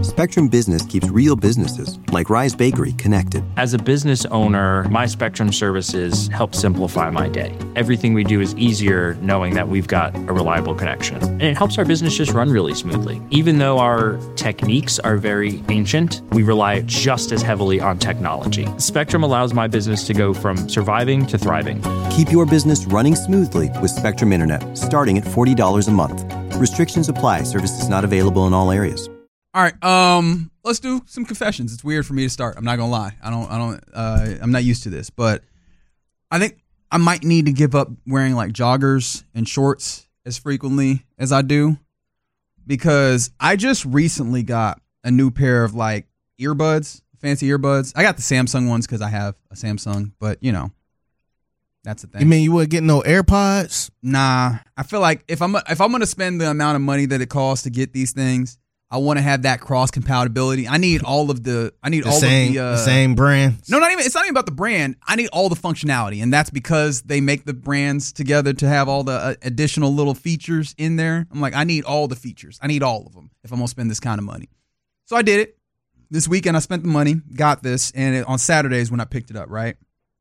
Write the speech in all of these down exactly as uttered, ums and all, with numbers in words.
Spectrum Business keeps real businesses, like Rise Bakery, connected. As a business owner, my Spectrum services help simplify my day. Everything we do is easier knowing that we've got a reliable connection. And it helps our business just run really smoothly. Even though our techniques are very ancient, we rely just as heavily on technology. Spectrum allows my business to go from surviving to thriving. Keep your business running smoothly with Spectrum Internet, starting at forty dollars a month. Restrictions apply. Services not available in all areas. All right, um, let's do some confessions. It's weird for me to start. I'm not gonna lie. I don't. I don't. Uh, I'm not used to this, but I think I might need to give up wearing like joggers and shorts as frequently as I do, because I just recently got a new pair of like earbuds, fancy earbuds. I got the Samsung ones because I have a Samsung, but you know, that's the thing. You mean you wouldn't get no AirPods? Nah, I feel like if I'm if I'm gonna spend the amount of money that it costs to get these things, I want to have that cross compatibility. I need all of the. I need The all same, of the, uh, the same brand. No, not even. It's not even about the brand. I need all the functionality, and that's because they make the brands together to have all the uh, additional little features in there. I'm like, I need all the features. I need all of them if I'm gonna spend this kind of money. So I did it this weekend. I spent the money, got this, and it, on Saturdays when I picked it up. Right.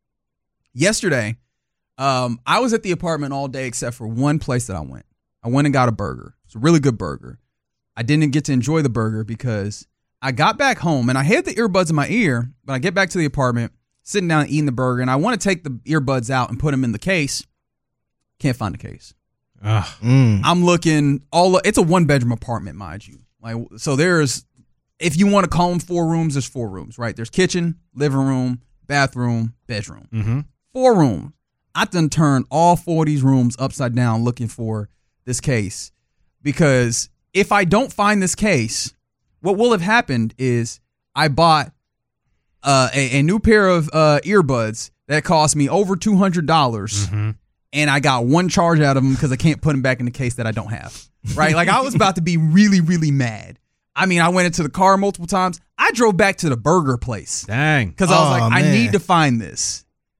Yesterday, um, I was at the apartment all day except for one place that I went. I went and got a burger. It's a really good burger. I didn't get to enjoy the burger because I got back home and I had the earbuds in my ear, but I get back to the apartment, sitting down and eating the burger, and I want to take the earbuds out and put them in the case. Can't find the case. Ugh. Mm. I'm looking all. It's a one bedroom apartment, mind you. Like, so there's, if you want to call them four rooms, there's four rooms, right? There's kitchen, living room, bathroom, bedroom. Mm-hmm. Four rooms. I done turned all four of these rooms upside down looking for this case, because if I don't find this case, what will have happened is I bought uh, a, a new pair of uh, earbuds that cost me over two hundred dollars, Mm-hmm. and I got one charge out of them because I can't put them back in the case that I don't have. Right? Like, I was about to be really, really mad. I mean, I went into the car multiple times. I drove back to the burger place Dang. because I was Oh, like, I man. need to find this.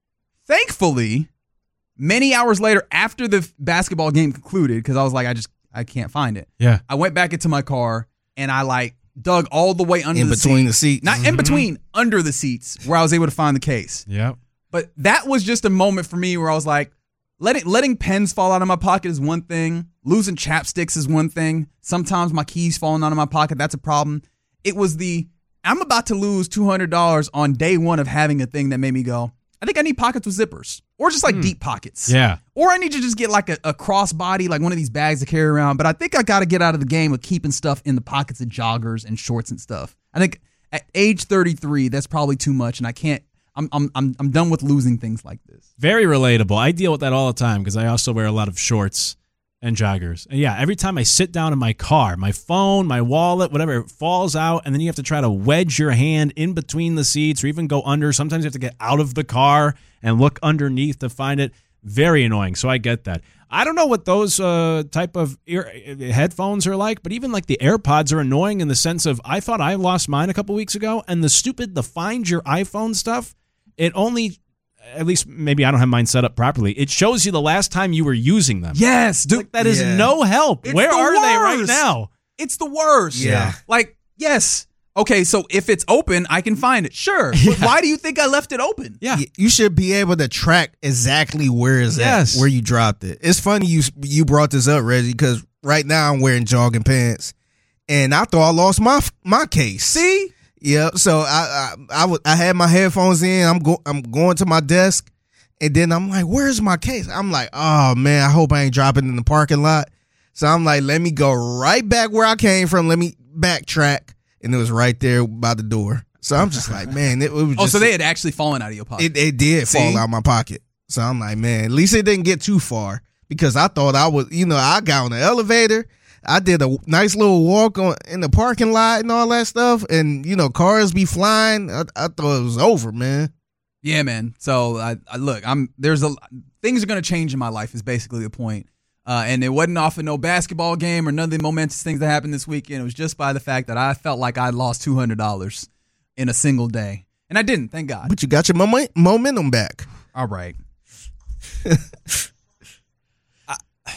Thankfully, many hours later, after the basketball game concluded, because I was like, I just I can't find it. Yeah. I went back into my car and I like dug all the way under In the between seat. the seats. Not in between, under the seats, where I was able to find the case. Yep. But that was just a moment for me where I was like, letting letting pens fall out of my pocket is one thing. Losing chapsticks is one thing. Sometimes my keys falling out of my pocket, that's a problem. It was the, I'm about to lose two hundred dollars on day one of having a thing that made me go, I think I need pockets with zippers, or just like deep pockets. Yeah. Or I need to just get like a, a crossbody, like one of these bags to carry around. But I think I got to get out of the game of keeping stuff in the pockets of joggers and shorts and stuff. I think at age thirty-three, that's probably too much, and I can't. I'm I'm I'm I'm done with losing things like this. Very relatable. I deal with that all the time because I also wear a lot of shorts and joggers. And yeah, every time I sit down in my car, my phone, my wallet, whatever, it falls out, and then you have to try to wedge your hand in between the seats or even go under. Sometimes you have to get out of the car and look underneath to find it. Very annoying. So I get that. I don't know what those uh, type of ear headphones are like, but even like the AirPods are annoying in the sense of I thought I lost mine a couple weeks ago, and the stupid, the Find Your iPhone stuff, it only, at least maybe I don't have mine set up properly, it shows you the last time you were using them. Yes, dude. Like, that is Yeah. no help. It's Where the are they right worst. now? It's the worst. Yeah. Like, yes. Okay, so if it's open, I can find it. Sure. But why do you think I left it open? Yeah. Y- You should be able to track exactly where it's Yes. at, where you dropped it. It's funny you you brought this up, Reggie, because right now I'm wearing jogging pants, and I thought I lost my my case. See? Yeah. So I I I, w- I had my headphones in. I'm go I'm going to my desk, and then I'm like, "Where's my case?" I'm like, "Oh man, I hope I ain't dropping it in the parking lot." So I'm like, "Let me go right back where I came from. Let me backtrack." And it was right there by the door. So I'm just like, man, it, it was just. Oh, so they had actually fallen out of your pocket. It, it did See? fall out my pocket. So I'm like, man, at least it didn't get too far, because I thought I was, you know, I got on the elevator. I did a nice little walk on in the parking lot and all that stuff. And, you know, cars be flying. I, I thought it was over, man. Yeah, man. So I, I look, I'm there's a things are gonna change in my life is basically the point. Uh, and it wasn't off of no basketball game or none of the momentous things that happened this weekend. It was just by the fact that I felt like I lost two hundred dollars in a single day, and I didn't. Thank God. But you got your mom- momentum back. All right. I,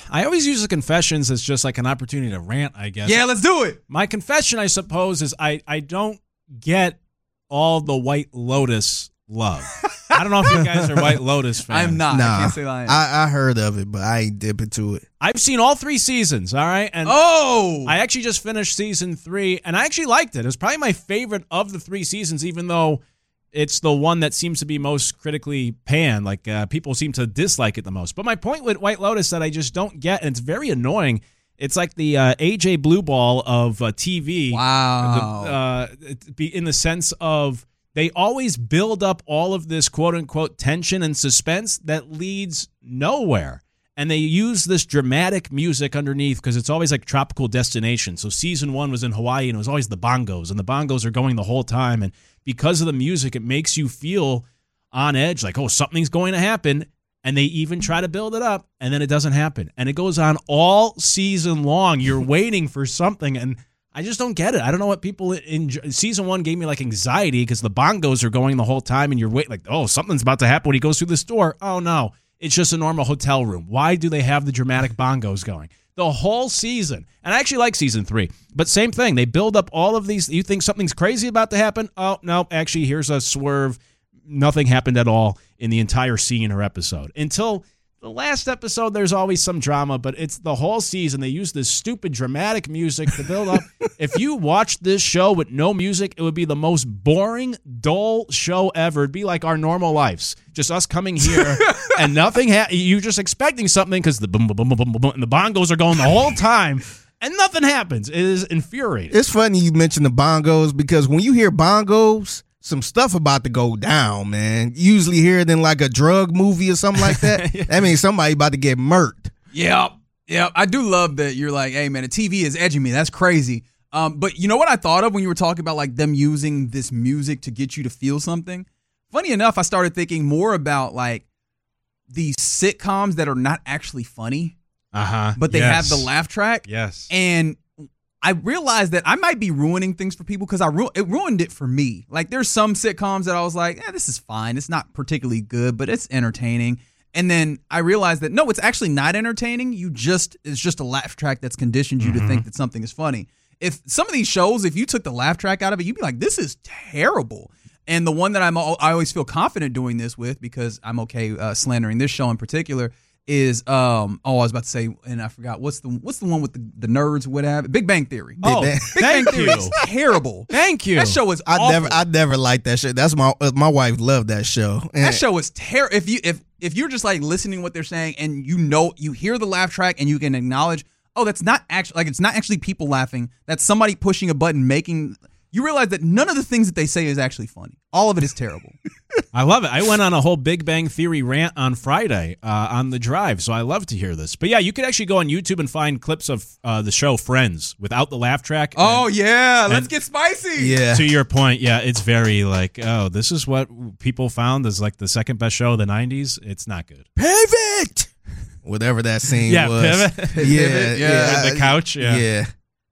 I always use the confessions as just like an opportunity to rant, I guess. Yeah, let's do it. My confession, I suppose, is I, I don't get all the White Lotus love. I don't know if you guys are White Lotus fans. I'm not. Nah, I can't say I am. I, I heard of it, but I ain't dip into it. I've seen all three seasons, all right? And oh! I actually just finished season three, and I actually liked it. It was probably my favorite of the three seasons, even though it's the one that seems to be most critically panned. Like, uh, people seem to dislike it the most. But my point with White Lotus that I just don't get, and it's very annoying, it's like the uh, A J Blue Ball of uh, T V. Wow. The, uh, be in the sense of they always build up all of this quote-unquote tension and suspense that leads nowhere. And they use this dramatic music underneath because it's always like tropical destination. So season one was in Hawaii, and it was always the bongos, and the bongos are going the whole time. And because of the music, it makes you feel on edge, like, oh, something's going to happen. And they even try to build it up, and then it doesn't happen. And it goes on all season long. You're waiting for something, and I just don't get it. I don't know what people enjoy. Season one gave me like anxiety because the bongos are going the whole time, and you're waiting like, oh, something's about to happen when he goes through this door. Oh, no. It's just a normal hotel room. Why do they have the dramatic bongos going? The whole season. And I actually like season three. But same thing. They build up all of these. You think something's crazy about to happen? Oh, no. Actually, here's a swerve. Nothing happened at all in the entire scene or episode. Until the last episode, there's always some drama, but it's the whole season. They use this stupid dramatic music to build up. If you watched this show with no music, it would be the most boring, dull show ever. It'd be like our normal lives. Just us coming here and nothing. Ha- you're just expecting something because the boom, boom, boom, boom, boom, and the bongos are going the whole time. And nothing happens. It is infuriating. It's funny you mentioned the bongos because when you hear bongos, some stuff about to go down, man. You usually hear it in like a drug movie or something like that. yeah. That means somebody about to get murked. Yep. Yep. I do love that you're like, hey, man, the T V is edging me. That's crazy. Um, but you know what I thought of when you were talking about like them using this music to get you to feel something? Funny enough, I started thinking more about like these sitcoms that are not actually funny, uh-huh. but they yes. have the laugh track. Yes. And I realized that I might be ruining things for people because I ru- it ruined it for me. Like there's some sitcoms that I was like, eh, this is fine. It's not particularly good, but it's entertaining. And then I realized that no, it's actually not entertaining. You just it's just a laugh track that's conditioned you mm-hmm. to think that something is funny. If some of these shows, if you took the laugh track out of it, you'd be like, this is terrible. And the one that I'm I always feel confident doing this with because I'm okay uh, slandering this show in particular. Is um oh I was about to say and I forgot what's the what's the one with the, the nerds what have it? Big Bang Theory. Oh, Big Bang, Big Bang Theory you. is terrible. Thank you. That show is I awful. never I never liked that shit. That's my uh, my wife loved that show. And that show is terrible. If you if if you're just like listening to what they're saying and you know you hear the laugh track and you can acknowledge, oh, that's not actually like it's not actually people laughing. That's somebody pushing a button making. You realize that none of the things that they say is actually funny. All of it is terrible. I love it. I went on a whole Big Bang Theory rant on Friday uh, on the drive, so I love to hear this. But yeah, you could actually go on YouTube and find clips of uh, the show Friends without the laugh track. Oh, and, yeah. Let's and get spicy. Yeah. To your point, yeah, it's very like, oh, this is what people found as like the second best show of the nineties. It's not good. Pivot! Whatever that scene yeah, was. Pivot. Yeah, yeah. yeah. With the couch, yeah. Yeah.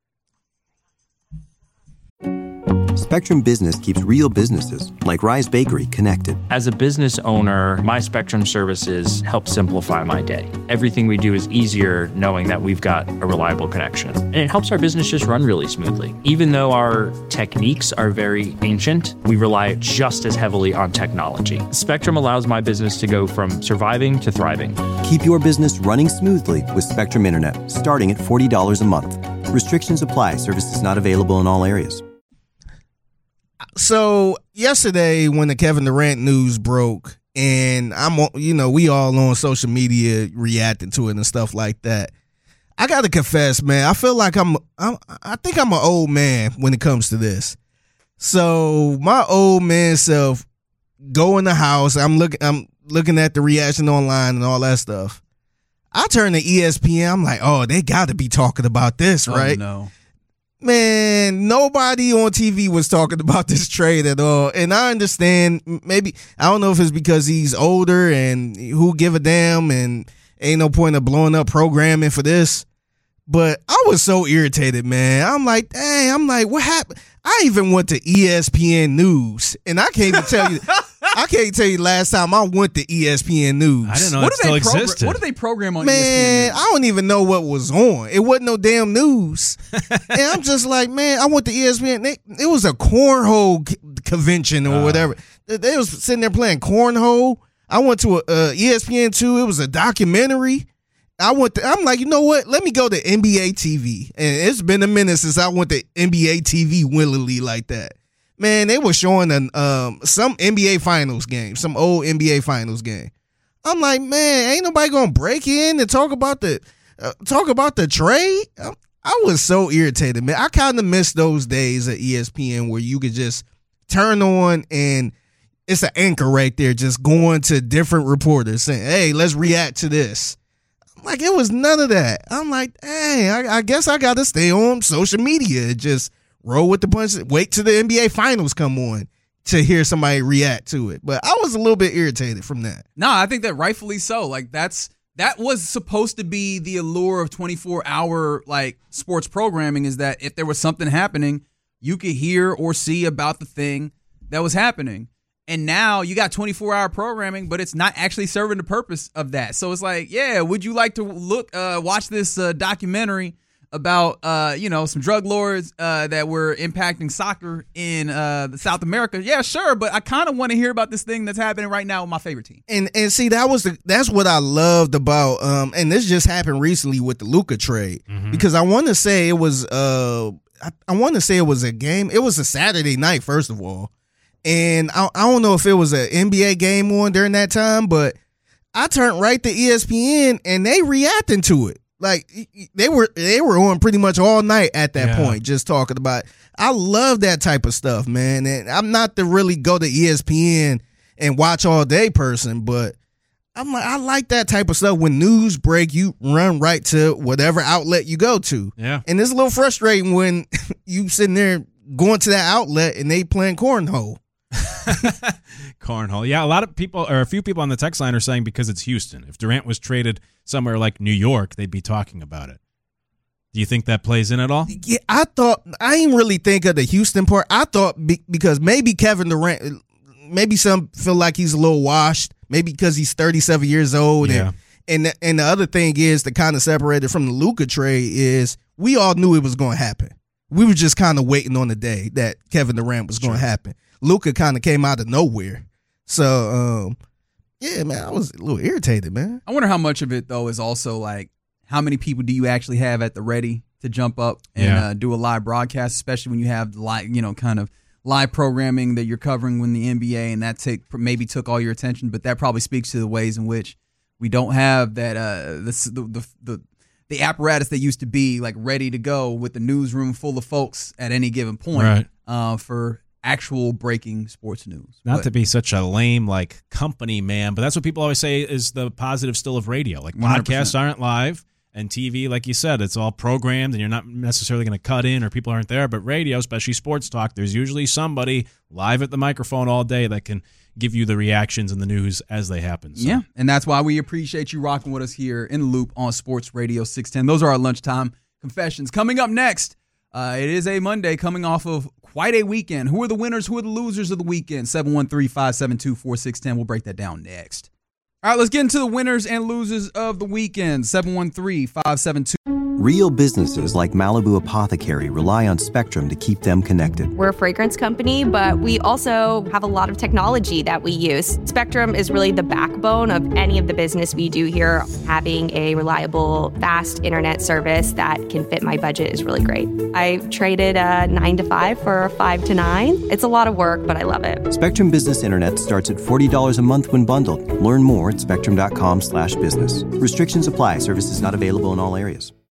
Spectrum Business keeps real businesses, like Rise Bakery, connected. As a business owner, my Spectrum services help simplify my day. Everything we do is easier knowing that we've got a reliable connection. And it helps our business just run really smoothly. Even though our techniques are very ancient, we rely just as heavily on technology. Spectrum allows my business to go from surviving to thriving. Keep your business running smoothly with Spectrum Internet, starting at forty dollars a month. Restrictions apply. Services not available in all areas. So yesterday when the Kevin Durant news broke and I'm, you know, we all on social media reacting to it and stuff like that. I got to confess, man, I feel like I'm, I'm, I think I'm an old man when it comes to this. So my old man self go in the house. I'm looking, I'm looking at the reaction online and all that stuff. I turn to E S P N. I'm like, oh, they got to be talking about this, right? Oh, no. Man, nobody on T V was talking about this trade at all. And I understand, maybe, I don't know if it's because he's older and who give a damn and ain't no point of blowing up programming for this. But I was so irritated, man. I'm like, dang, I'm like, what happened? I even went to E S P N News and I can't even tell you. I can't tell you last time I went to E S P N News. I didn't know What it do still they program? existed. What do they program on Man, E S P N News? I don't even know what was on. It wasn't no damn news. And I'm just like, man, I went to E S P N. They, it was a cornhole c- convention or Uh. whatever. They, they was sitting there playing cornhole. I went to a, uh, E S P N two. It was a documentary. I went to, I'm like, you know what? Let me go to N B A T V. And it's been a minute since I went to N B A T V willingly like that. Man, they were showing an, um, some N B A Finals game, some old N B A Finals game. I'm like, man, ain't nobody gonna break in and talk about the uh, talk about the trade. I, I was so irritated, man. I kind of miss those days at E S P N where you could just turn on and it's an anchor right there, just going to different reporters saying, "Hey, let's react to this." Like, it was none of that. I'm like, hey, I, I guess I got to stay on social media and just roll with the punch. Wait till the N B A Finals come on to hear somebody react to it. But I was a little bit irritated from that. No, I think that rightfully so. Like that's that was supposed to be the allure of twenty-four hour like sports programming, is that if there was something happening, you could hear or see about the thing that was happening. And now you got twenty-four hour programming, but it's not actually serving the purpose of that. So it's like, yeah, would you like to look, uh, watch this uh, documentary about, uh, you know, some drug lords uh, that were impacting soccer in uh, South America? Yeah, sure. But I kind of want to hear about this thing that's happening right now with my favorite team. And and see, that was the that's what I loved about um and this just happened recently with the Luka trade, Mm-hmm. because I want to say it was uh I, I want to say it was a game. It was a Saturday night, first of all. And I, I don't know if it was an N B A game on during that time, but I turned right to E S P N and they reacting to it. Like they were they were on pretty much all night at that Yeah. point, just talking about it. I love that type of stuff, man. And I'm not to really go to E S P N and watch all day person, but I'm like, I like that type of stuff. When news break, you run right to whatever outlet you go to. Yeah. And it's a little frustrating when you sitting there going to that outlet and they playing cornhole. Cornhole. Yeah, a lot of people, or a few people on the text line are saying because it's Houston. If Durant was traded somewhere like New York, they'd be talking about it. Do you think that plays in at all? Yeah, I thought, I didn't really think of the Houston part. I thought be, because maybe Kevin Durant, maybe some feel like he's a little washed, maybe because he's thirty-seven years old. Yeah. And, and, the, and the other thing is, to kind of separate it from the Luka trade, is we all knew it was going to happen. We were just kind of waiting on the day that Kevin Durant was going to happen. Luka kind of came out of nowhere. So, um, yeah, man, I was a little irritated, man. I wonder how much of it, though, is also like, how many people do you actually have at the ready to jump up and Yeah. uh, do a live broadcast, especially when you have live, you know, kind of live programming that you're covering when the N B A, and that take maybe took all your attention, but that probably speaks to the ways in which we don't have that uh, this, the, the the the apparatus that used to be like ready to go with the newsroom full of folks at any given point Right. uh, for actual breaking sports news. Not But- to be such a lame like company man, but that's what people always say is the positive still of radio. Like one hundred podcasts percent. aren't live, and T V, like you said, it's all programmed, and you're not necessarily going to cut in or people aren't there. But radio, especially sports talk, there's usually somebody live at the microphone all day that can give you the reactions and the news as they happen. So. Yeah, and that's why we appreciate you rocking with us here in the Loop on Sports Radio six ten. Those are our lunchtime confessions. Coming up next, uh, it is a Monday coming off of quite a weekend. Who are the winners? Who are the losers of the weekend? seven one three, five seven two, four six one zero. We'll break that down next. All right, let's get into the winners and losers of the weekend. seven one three, five seven two. Real businesses like Malibu Apothecary rely on Spectrum to keep them connected. We're a fragrance company, but we also have a lot of technology that we use. Spectrum is really the backbone of any of the business we do here. Having a reliable, fast internet service that can fit my budget is really great. I traded a nine to five for a five to nine. It's a lot of work, but I love it. Spectrum Business Internet starts at forty dollars a month when bundled. Learn more at spectrum dot com slash business. Restrictions apply. Services not available in all areas.